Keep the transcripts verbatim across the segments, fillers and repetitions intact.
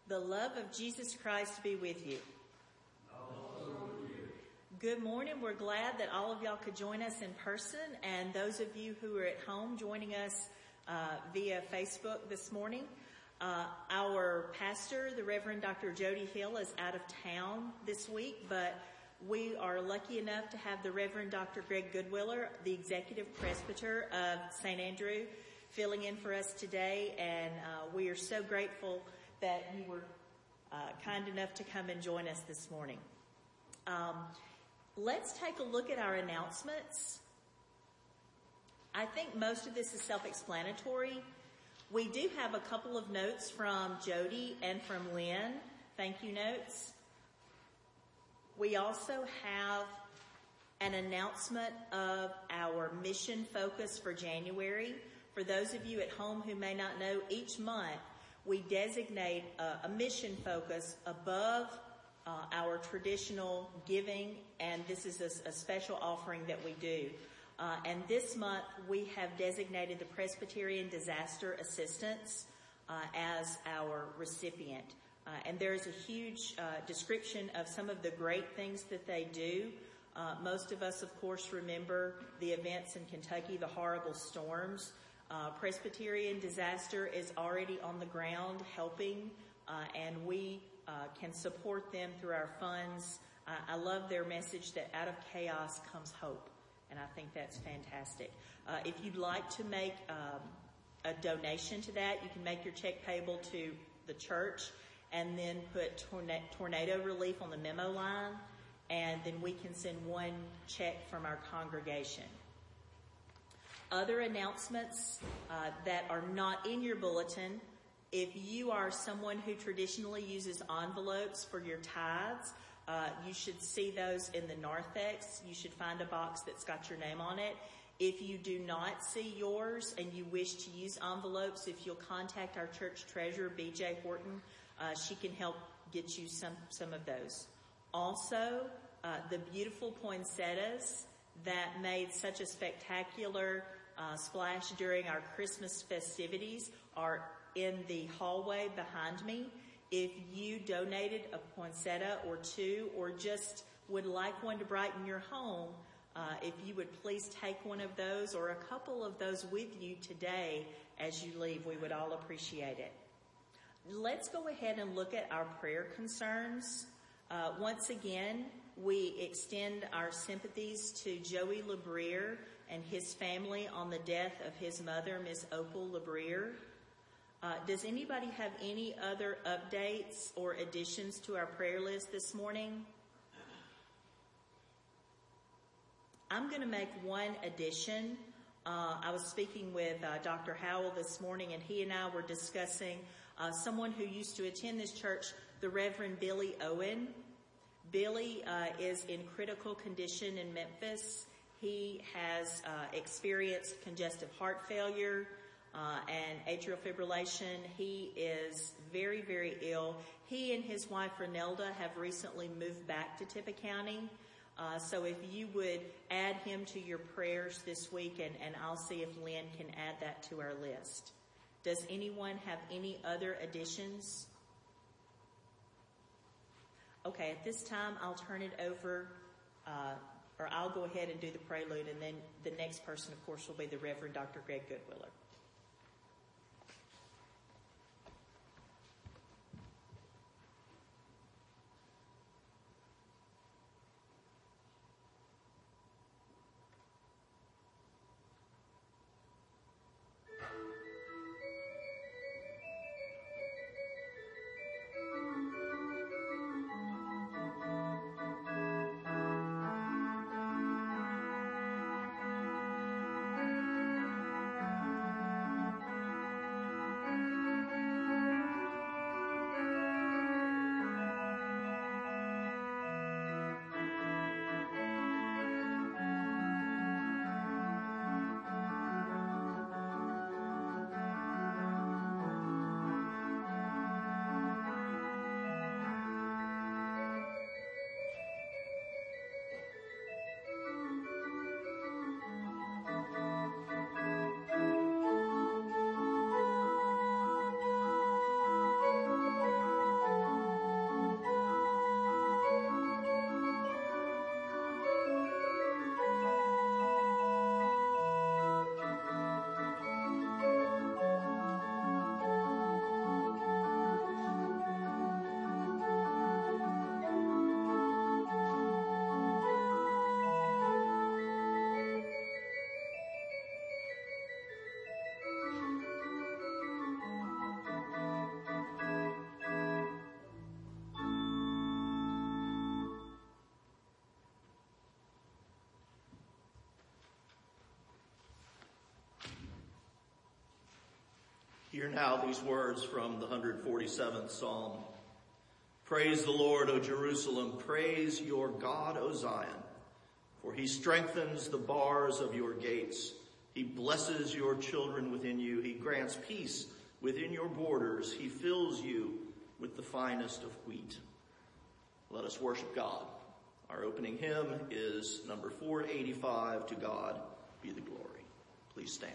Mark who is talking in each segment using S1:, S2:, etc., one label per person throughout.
S1: The love of Jesus Christ be with you.
S2: Also with you.
S1: Good morning. We're glad that all of y'all could join us in person, and those of you who are at home joining us uh, via Facebook this morning. Uh, our pastor, the Reverend Doctor Jody Hill, is out of town this week, but we are lucky enough to have the Reverend Doctor Greg Goodwiller, the Executive Presbyter of Saint Andrew, filling in for us today, and uh, we are so grateful that you were uh, kind enough to come and join us this morning. Um, let's take a look at our announcements. I think most of this is self-explanatory. We do have a couple of notes from Jody and from Lynn. Thank you notes. We also have an announcement of our mission focus for January. For those of you at home who may not know, each month we designate a, a mission focus above uh, our traditional giving, and this is a, a special offering that we do. Uh, and this month we have designated the Presbyterian Disaster Assistance uh, as our recipient. Uh, and there is a huge uh, description of some of the great things that they do. Uh, most of us, of course, remember the events in Kentucky, the horrible storms. Uh, Presbyterian Disaster is already on the ground helping, uh, and we uh, can support them through our funds. Uh, I love their message that out of chaos comes hope, and I think that's fantastic. Uh, if you'd like to make um, a donation to that, you can make your check payable to the church and then put torna- tornado relief on the memo line, and then we can send one check from our congregation. Other announcements uh, that are not in your bulletin: if you are someone who traditionally uses envelopes for your tithes, uh, you should see those in the narthex. You should find a box that's got your name on it. If you do not see yours and you wish to use envelopes, if you'll contact our church treasurer, B J Horton, uh, she can help get you some, some of those. Also, uh, the beautiful poinsettias that made such a spectacular uh, splash during our Christmas festivities are in the hallway behind me. If you donated a poinsettia or two, or just would like one to brighten your home, uh, if you would please take one of those or a couple of those with you today as you leave, we would all appreciate it. Let's go ahead and look at our prayer concerns. Uh, once again, we extend our sympathies to Joey LeBrier and his family on the death of his mother, Miss Opal LeBrier. Uh, does anybody have any other updates or additions to our prayer list this morning? I'm going to make one addition. Uh, I was speaking with uh, Doctor Howell this morning, and he and I were discussing uh, someone who used to attend this church, the Reverend Billy Owen. Billy uh, is in critical condition in Memphis. He has uh, experienced congestive heart failure uh, and atrial fibrillation. He is very, very ill. He and his wife Renelda have recently moved back to Tippah County. Uh, so if you would add him to your prayers this week, and, and I'll see if Lynn can add that to our list. Does anyone have any other additions? Okay, at this time, I'll turn it over, uh, or I'll go ahead and do the prelude, and then the next person, of course, will be the Reverend Doctor Greg Goodwiller.
S3: Hear now these words from the one hundred forty-seventh Psalm. Praise the Lord, O Jerusalem. Praise your God, O Zion. For he strengthens the bars of your gates. He blesses your children within you. He grants peace within your borders. He fills you with the finest of wheat. Let us worship God. Our opening hymn is number four eighty-five, To God Be the Glory. Please stand.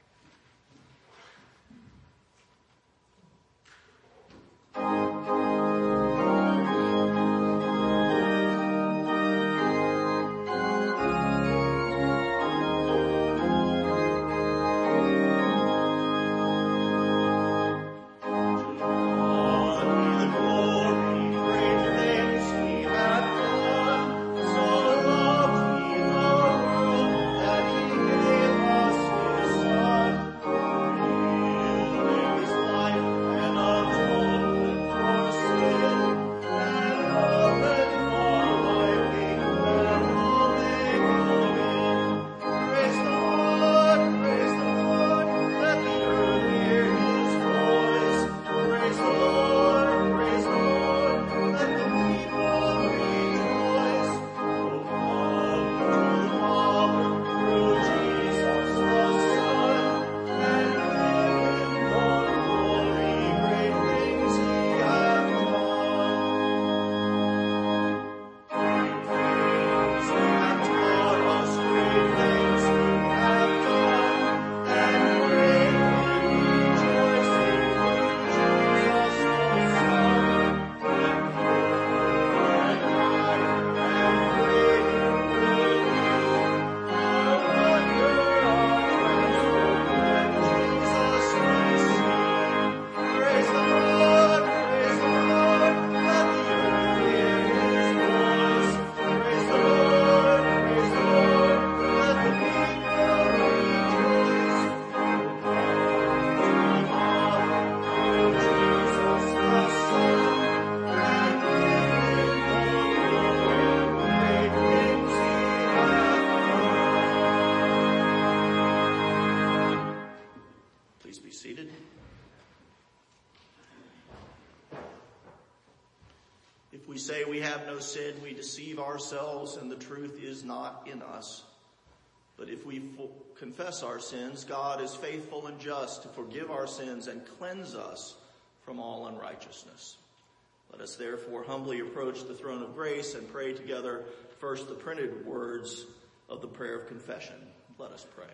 S3: If we say we have no sin, we deceive ourselves and the truth is not in us. But if we fo- confess our sins, God is faithful and just to forgive our sins and cleanse us from all unrighteousness. Let us therefore humbly approach the throne of grace and pray together first the printed words of the prayer of confession. Let us pray.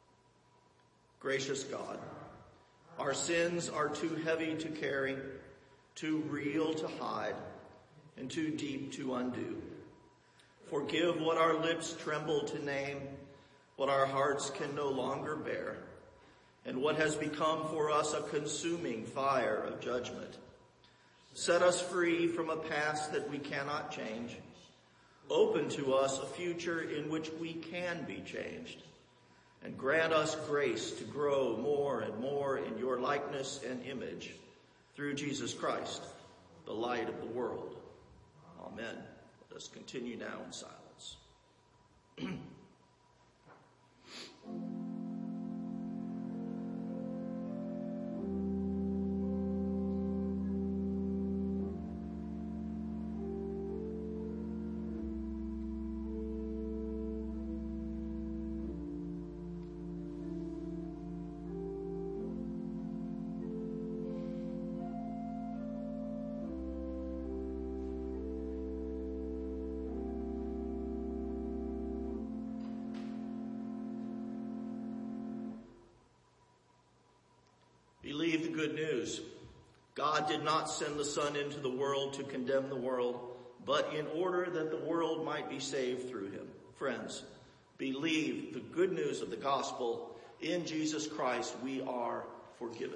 S3: Gracious God, our sins are too heavy to carry, too real to hide, and too deep to undo. Forgive what our lips tremble to name, what our hearts can no longer bear, and what has become for us a consuming fire of judgment. Set us free from a past that we cannot change. Open to us a future in which we can be changed. And grant us grace to grow more and more in your likeness and image through Jesus Christ, the light of the world. Amen. Let us continue now in silence. Believe the good news. God did not send the Son into the world to condemn the world, but in order that the world might be saved through him. Friends, believe the good news of the gospel. In Jesus Christ we are forgiven.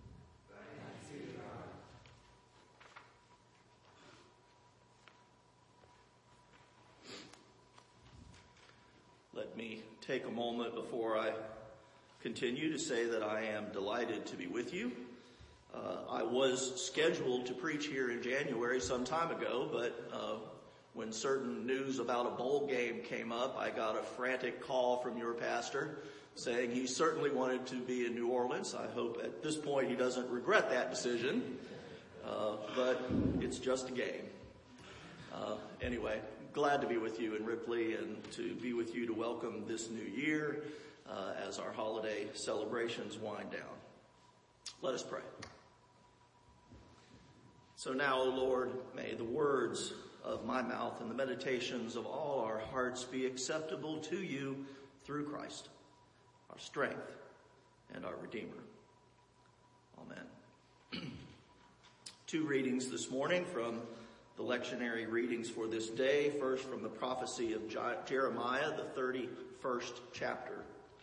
S3: Let me take a moment before I continue to say that I am delighted to be with you. Uh, I was scheduled to preach here in January some time ago, but uh, when certain news about a bowl game came up, I got a frantic call from your pastor saying he certainly wanted to be in New Orleans. I hope at this point he doesn't regret that decision, uh, but it's just a game. Uh, anyway, glad to be with you in Ripley and to be with you to welcome this new year uh, as our holiday celebrations wind down. Let us pray. So now, O Lord, may the words of my mouth and the meditations of all our hearts be acceptable to you through Christ, our strength and our Redeemer. Amen. Two readings this morning from the lectionary readings for this day. First, from the prophecy of Jeremiah, the thirty-first chapter.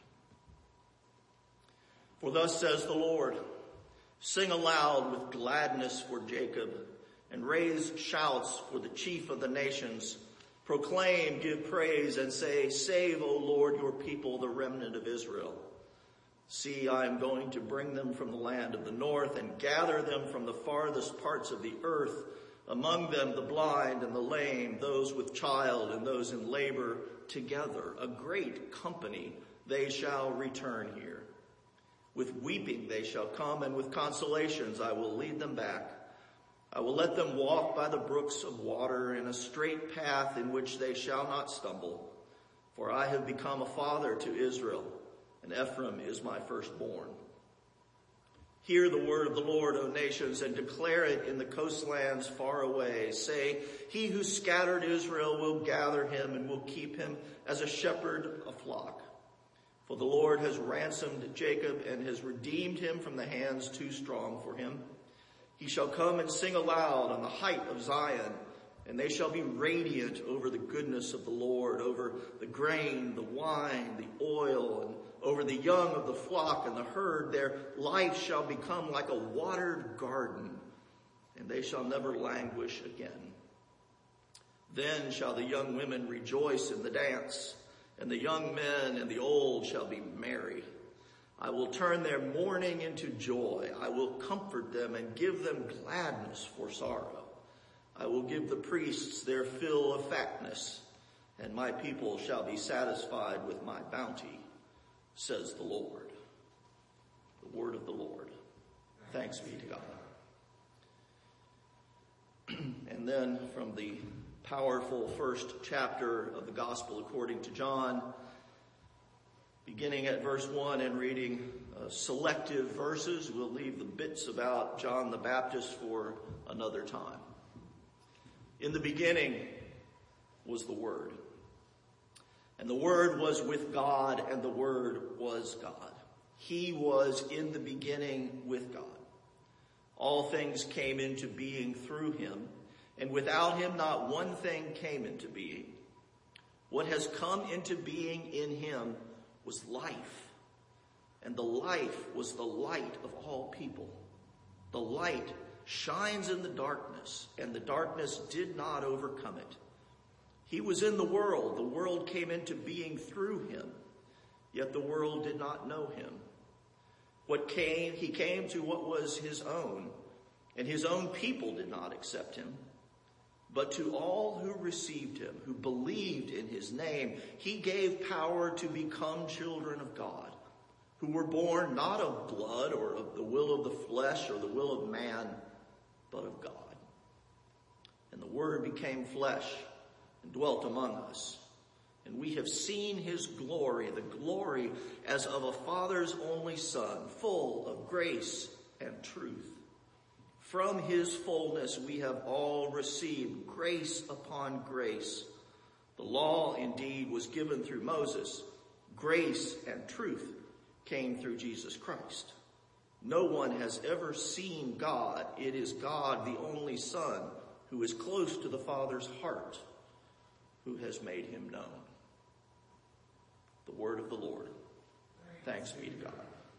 S3: For thus says the Lord, sing aloud with gladness for Jacob, and raise shouts for the chief of the nations. Proclaim, give praise, and say, save, O Lord, your people, the remnant of Israel. See, I am going to bring them from the land of the north and gather them from the farthest parts of the earth, among them the blind and the lame, those with child and those in labor, together. A great company they shall return here. With weeping they shall come, and with consolations I will lead them back. I will let them walk by the brooks of water in a straight path in which they shall not stumble. For I have become a father to Israel, and Ephraim is my firstborn. Hear the word of the Lord, O nations, and declare it in the coastlands far away. Say, he who scattered Israel will gather him and will keep him as a shepherd a flock. For the Lord has ransomed Jacob and has redeemed him from the hands too strong for him. He shall come and sing aloud on the height of Zion, and they shall be radiant over the goodness of the Lord, over the grain, the wine, the oil, and over the young of the flock and the herd. Their life shall become like a watered garden, and they shall never languish again. Then shall the young women rejoice in the dance, and the young men and the old shall be merry. I will turn their mourning into joy. I will comfort them and give them gladness for sorrow. I will give the priests their fill of fatness, and my people shall be satisfied with my bounty, says the Lord. The word of the Lord. Thanks be to God. And then from the powerful first chapter of the Gospel according to John, beginning at verse one and reading uh, selective verses. We'll leave the bits about John the Baptist for another time. In the beginning was the Word, and the Word was with God, and the Word was God. He was in the beginning with God. All things came into being through him, and without him not one thing came into being. What has come into being in him was life, and the life was the light of all people. The light shines in the darkness, and the darkness did not overcome it. He was in the world. The world came into being through him, yet the world did not know him. What came, he came to what was his own, and his own people did not accept him. But to all who received him, who believed in his name, he gave power to become children of God, who were born not of blood or of the will of the flesh or the will of man, but of God. And the Word became flesh and dwelt among us. And we have seen his glory, the glory as of a Father's only Son, full of grace and truth. From his fullness we have all received grace upon grace. The law indeed was given through Moses. Grace and truth came through Jesus Christ. No one has ever seen God. It is God, the only Son, who is close to the Father's heart, who has made him known. The word of the Lord. Thanks be to God.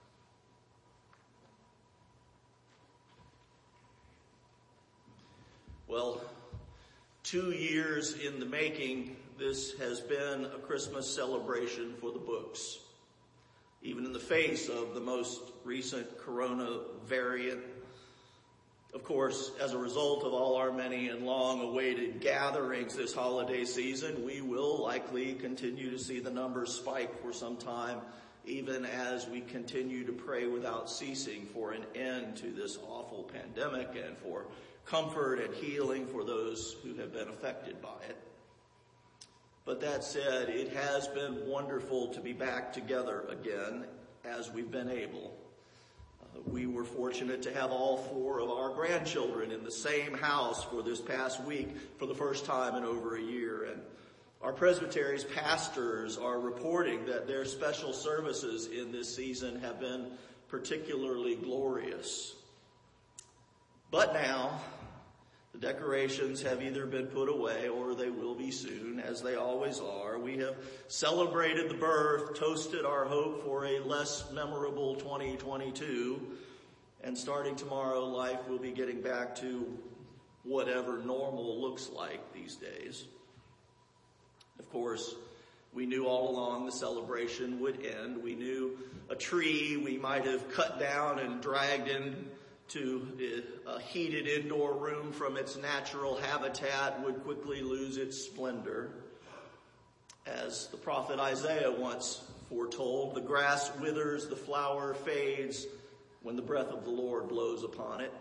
S3: Well, two years in the making, this has been a Christmas celebration for the books. Even in the face of the most recent corona variant. Of course, as a result of all our many and long-awaited gatherings this holiday season, we will likely continue to see the numbers spike for some time even as we continue to pray without ceasing for an end to this awful pandemic and for comfort and healing for those who have been affected by it. But that said, it has been wonderful to be back together again as we've been able. Uh, we were fortunate to have all four of our grandchildren in the same house for this past week for the first time in over a year. And our presbytery's pastors are reporting that their special services in this season have been particularly glorious. But now, the decorations have either been put away or they will be soon, as they always are. We have celebrated the birth, toasted our hope for a less memorable twenty twenty-two, and starting tomorrow, life will be getting back to whatever normal looks like these days. Of course, we knew all along the celebration would end. We knew a tree we might have cut down and dragged into a heated indoor room from its natural habitat would quickly lose its splendor. As the prophet Isaiah once foretold, the grass withers, the flower fades when the breath of the Lord blows upon it.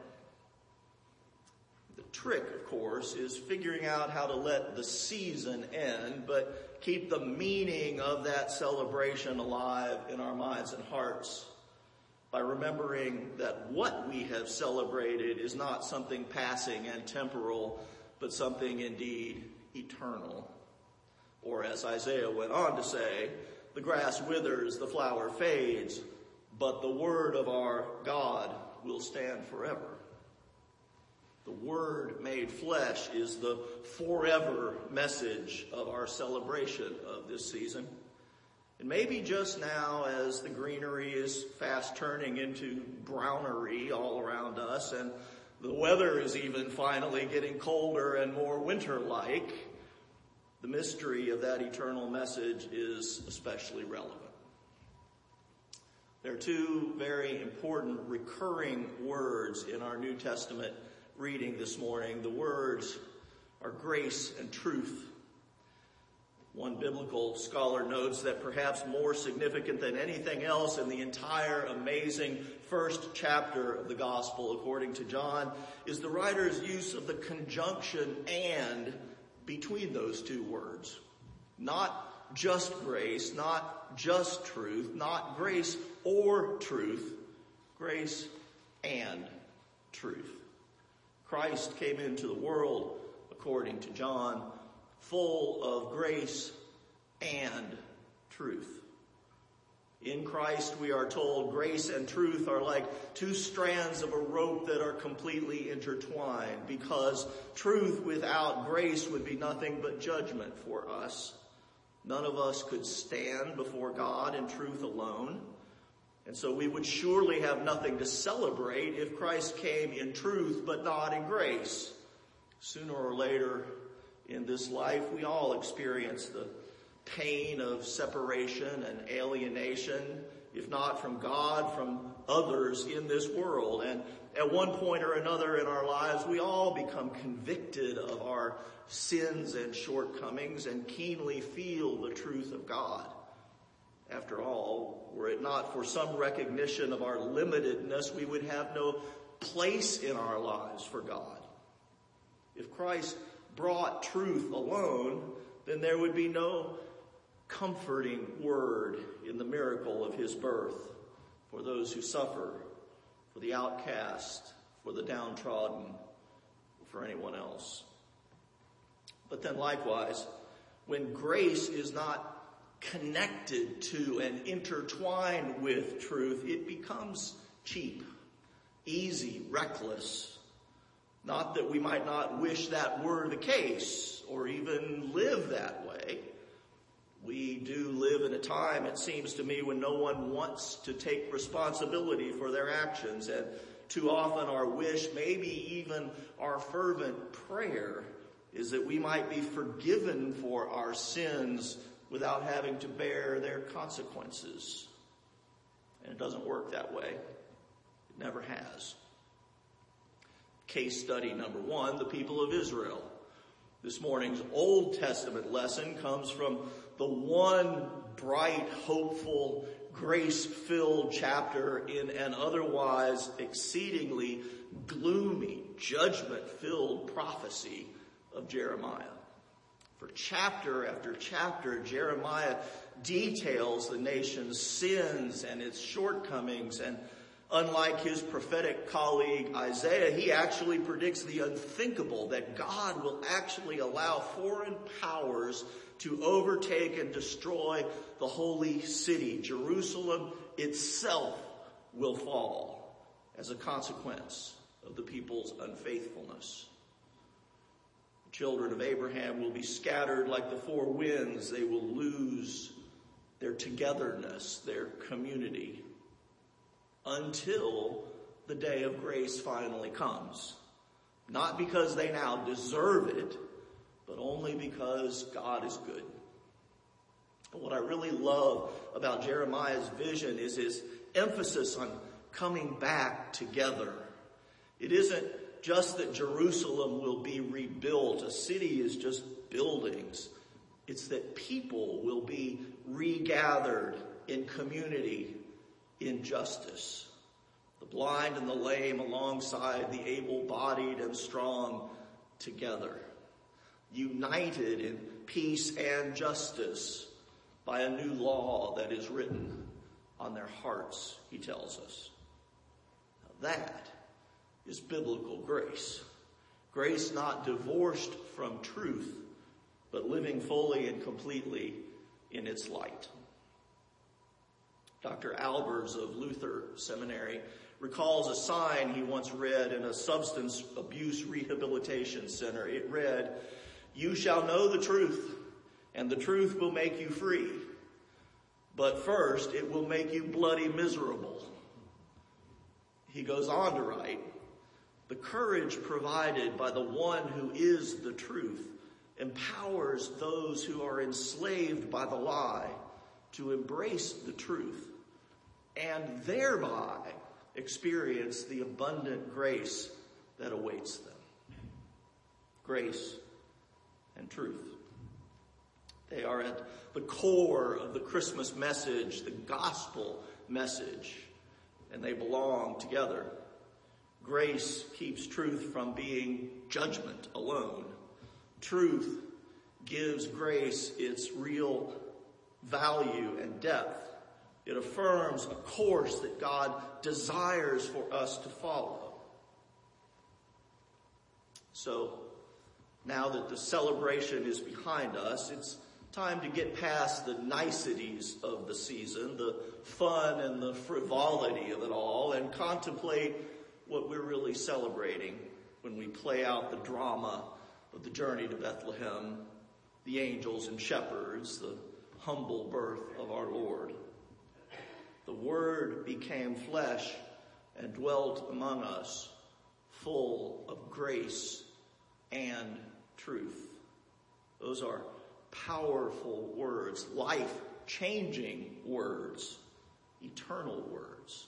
S3: The trick, of course, is figuring out how to let the season end, but keep the meaning of that celebration alive in our minds and hearts by remembering that what we have celebrated is not something passing and temporal, but something indeed eternal. Or as Isaiah went on to say, the grass withers, the flower fades, but the word of our God will stand forever. The Word made flesh is the forever message of our celebration of this season. And maybe just now, as the greenery is fast turning into brownery all around us, and the weather is even finally getting colder and more winter-like, the mystery of that eternal message is especially relevant. There are two very important recurring words in our New Testament reading this morning. The words are grace and truth. One biblical scholar notes that perhaps more significant than anything else in the entire amazing first chapter of the gospel, according to John, is the writer's use of the conjunction and between those two words. Not just grace, not just truth, not grace or truth, grace and truth. Christ came into the world, according to John, full of grace and truth. In Christ, we are told, grace and truth are like two strands of a rope that are completely intertwined, because truth without grace would be nothing but judgment for us. None of us could stand before God in truth alone. And so we would surely have nothing to celebrate if Christ came in truth but not in grace. Sooner or later in this life, we all experience the pain of separation and alienation, if not from God, from others in this world. And at one point or another in our lives, we all become convicted of our sins and shortcomings and keenly feel the truth of God. After all, were it not for some recognition of our limitedness, we would have no place in our lives for God. If Christ brought truth alone, then there would be no comforting word in the miracle of his birth for those who suffer, for the outcast, for the downtrodden, for anyone else. But then likewise, when grace is not connected to and intertwined with truth, it becomes cheap, easy, reckless. Not that we might not wish that were the case or even live that way. We do live in a time, it seems to me, when no one wants to take responsibility for their actions, and too often our wish, maybe even our fervent prayer, is that we might be forgiven for our sins without having to bear their consequences. And it doesn't work that way. It never has. Case study number one, the people of Israel. This morning's Old Testament lesson comes from the one bright, hopeful, grace-filled chapter in an otherwise exceedingly gloomy, judgment-filled prophecy of Jeremiah. For chapter after chapter, Jeremiah details the nation's sins and its shortcomings, and unlike his prophetic colleague Isaiah, he actually predicts the unthinkable, that God will actually allow foreign powers to overtake and destroy the holy city. Jerusalem itself will fall as a consequence of the people's unfaithfulness. The children of Abraham will be scattered like the four winds. They will lose their togetherness, their community, until the day of grace finally comes. Not because they now deserve it, but only because God is good. But what I really love about Jeremiah's vision is his emphasis on coming back together. It isn't just that Jerusalem will be rebuilt. A city is just buildings. It's that people will be regathered in community, in justice. The blind and the lame alongside the able-bodied and strong together. United in peace and justice by a new law that is written on their hearts, he tells us. Now that is biblical grace. Grace not divorced from truth, but living fully and completely in its light. Doctor Albers of Luther Seminary recalls a sign he once read in a substance abuse rehabilitation center. It read, "You shall know the truth, and the truth will make you free. But first, it will make you bloody miserable." He goes on to write, "The courage provided by the one who is the truth empowers those who are enslaved by the lie to embrace the truth and thereby experience the abundant grace that awaits them." Grace and truth. They are at the core of the Christmas message, the gospel message, and they belong together. Grace keeps truth from being judgment alone. Truth gives grace its real value and depth. It affirms a course that God desires for us to follow. So, now that the celebration is behind us, it's time to get past the niceties of the season, the fun and the frivolity of it all, and contemplate what we're really celebrating when we play out the drama of the journey to Bethlehem, the angels and shepherds, the humble birth of our Lord. The Word became flesh and dwelt among us, full of grace and truth. Those are powerful words, life-changing words, eternal words.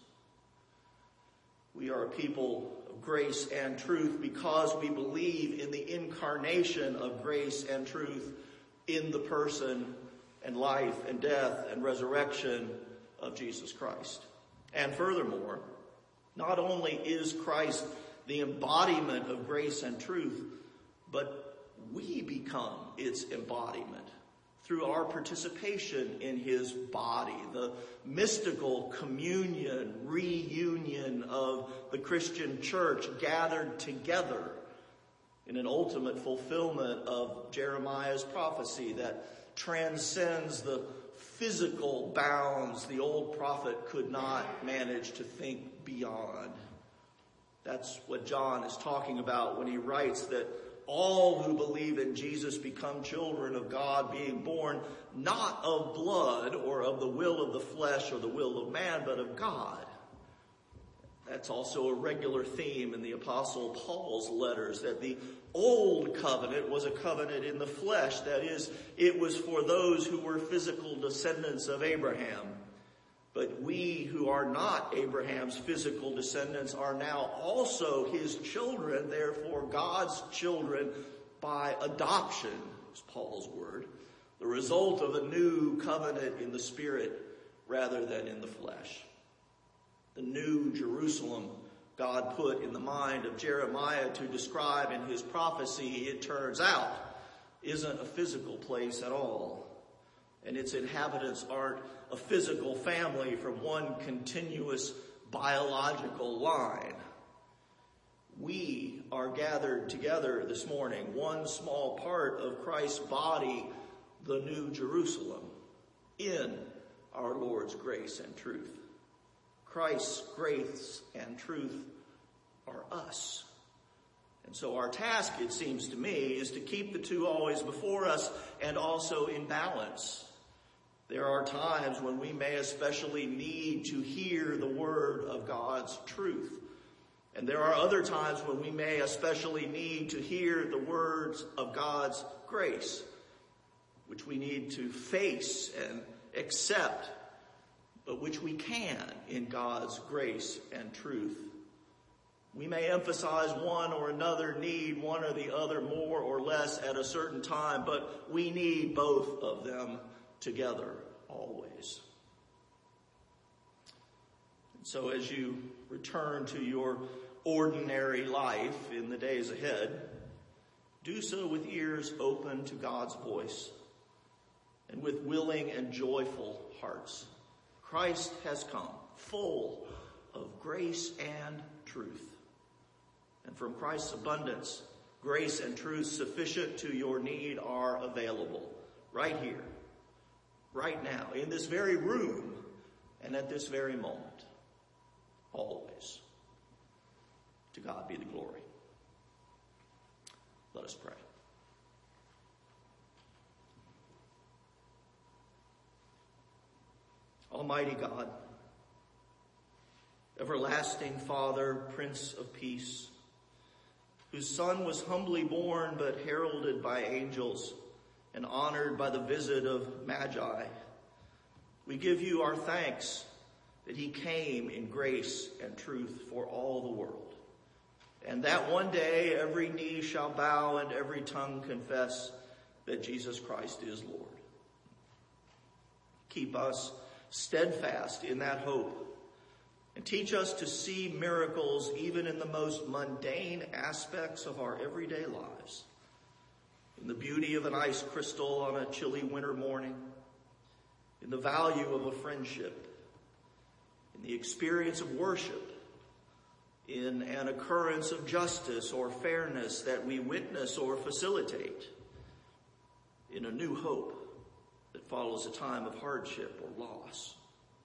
S3: We are a people of grace and truth because we believe in the incarnation of grace and truth in the person and life and death and resurrection of Jesus Christ. And furthermore, not only is Christ the embodiment of grace and truth, but we become its embodiment through our participation in his body, the mystical communion, reunion of the Christian church gathered together in an ultimate fulfillment of Jeremiah's prophecy that transcends the physical bounds the old prophet could not manage to think beyond. That's what John is talking about when he writes that all who believe in Jesus become children of God, being born not of blood or of the will of the flesh or the will of man, but of God. That's also a regular theme in the Apostle Paul's letters, that the old covenant was a covenant in the flesh. That is, it was for those who were physical descendants of Abraham. But we who are not Abraham's physical descendants are now also his children, therefore God's children by adoption, is Paul's word, the result of a new covenant in the Spirit rather than in the flesh. The new Jerusalem God put in the mind of Jeremiah to describe in his prophecy, it turns out, isn't a physical place at all. And its inhabitants aren't a physical family from one continuous biological line. We are gathered together this morning, one small part of Christ's body, the New Jerusalem, in our Lord's grace and truth. Christ's grace and truth are us. And so our task, it seems to me, is to keep the two always before us and also in balance. There are times when we may especially need to hear the word of God's truth. And there are other times when we may especially need to hear the words of God's grace, which we need to face and accept, but which we can in God's grace and truth. We may emphasize one or another need, one or the other more or less at a certain time, but we need both of them together always. And so as you return to your ordinary life in the days ahead, do so with ears open to God's voice and with willing and joyful hearts. Christ has come, full of grace and truth. And from Christ's abundance, grace and truth sufficient to your need are available right here, right now, in this very room, and at this very moment, always. To God be the glory. Let us pray. Almighty God, everlasting Father, Prince of Peace, whose Son was humbly born but heralded by angels and honored by the visit of Magi, we give you our thanks that he came in grace and truth for all the world, and that one day every knee shall bow and every tongue confess that Jesus Christ is Lord. Keep us steadfast in that hope, and teach us to see miracles even in the most mundane aspects of our everyday lives. In the beauty of an ice crystal on a chilly winter morning, in the value of a friendship, in the experience of worship, in an occurrence of justice or fairness that we witness or facilitate, in a new hope that follows a time of hardship or loss.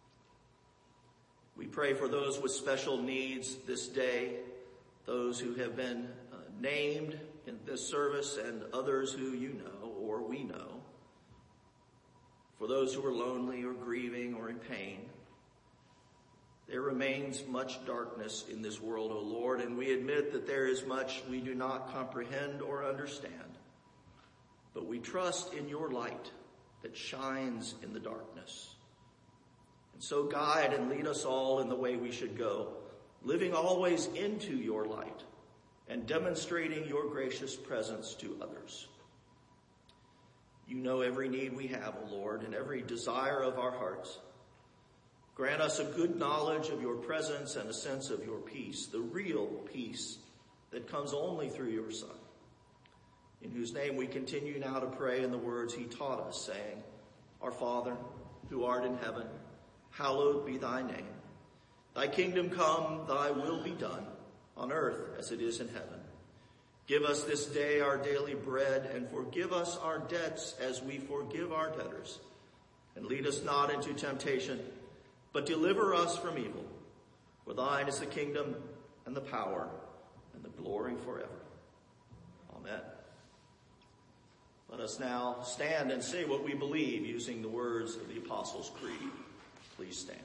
S3: We pray for those with special needs this day, those who have been uh, named in this service and others who you know or we know, for those who are lonely or grieving or in pain. There remains much darkness in this world, O Lord, and we admit that there is much we do not comprehend or understand, but we trust in your light that shines in the darkness. And so guide and lead us all in the way we should go, living always into your light and demonstrating your gracious presence to others. You know every need we have, O Lord, and every desire of our hearts. Grant us a good knowledge of your presence and a sense of your peace, the real peace that comes only through your Son, in whose name we continue now to pray in the words he taught us, saying, Our Father, who art in heaven, hallowed be thy name. Thy kingdom come, thy will be done, on earth as it is in heaven. Give us this day our daily bread, and forgive us our debts as we forgive our debtors. And lead us not into temptation, but deliver us from evil. For thine is the kingdom and the power and the glory forever. Amen. Let us now stand and say what we believe using the words of the Apostles' Creed. Please stand.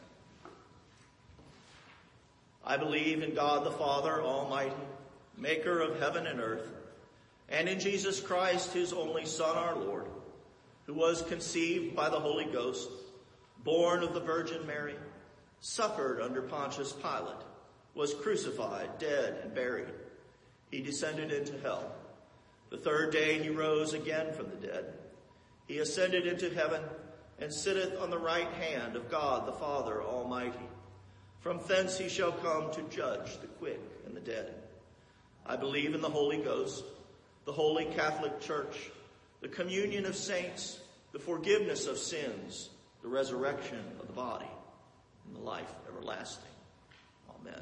S3: I believe in God the Father Almighty, maker of heaven and earth, and in Jesus Christ, his only Son, our Lord, who was conceived by the Holy Ghost, born of the Virgin Mary, suffered under Pontius Pilate, was crucified, dead, and buried. He descended into hell. The third day he rose again from the dead. He ascended into heaven and sitteth on the right hand of God the Father Almighty. From thence he shall come to judge the quick and the dead. I believe in the Holy Ghost, the holy Catholic Church, the communion of saints, the forgiveness of sins, the resurrection of the body, and the life everlasting. Amen.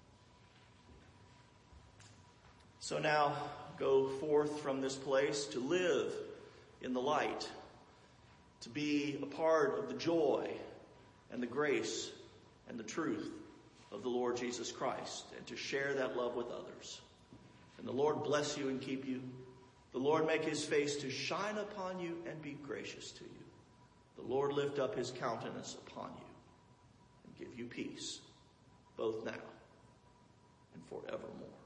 S3: So now go forth from this place to live in the light, to be a part of the joy and the grace and the truth of the Lord Jesus Christ, and to share that love with others. And the Lord bless you and keep you. The Lord make his face to shine upon you and be gracious to you. The Lord lift up his countenance upon you and give you peace, both now and forevermore.